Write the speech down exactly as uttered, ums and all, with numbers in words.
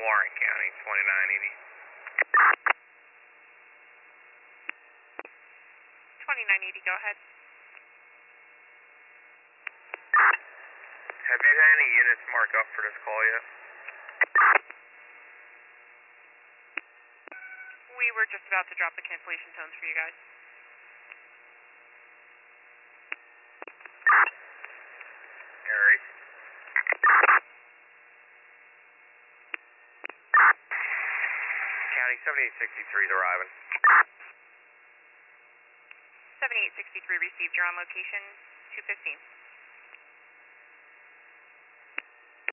Warren County, twenty-nine eighty. twenty-nine eighty, go ahead. Have you had any units marked up for this call yet? We were just about to drop the cancellation tones for you guys. Gary. County seventy-eight sixty-three is arriving. seventy-eight sixty-three received, you're on location two fifteen.